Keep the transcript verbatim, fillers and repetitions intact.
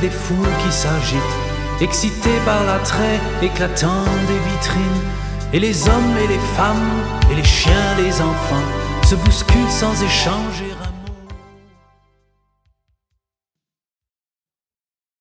des foules qui s'agitent, excités par l'attrait éclatant des vitrines. Et les hommes et les femmes, et les chiens, les enfants, se bousculent sans échanger.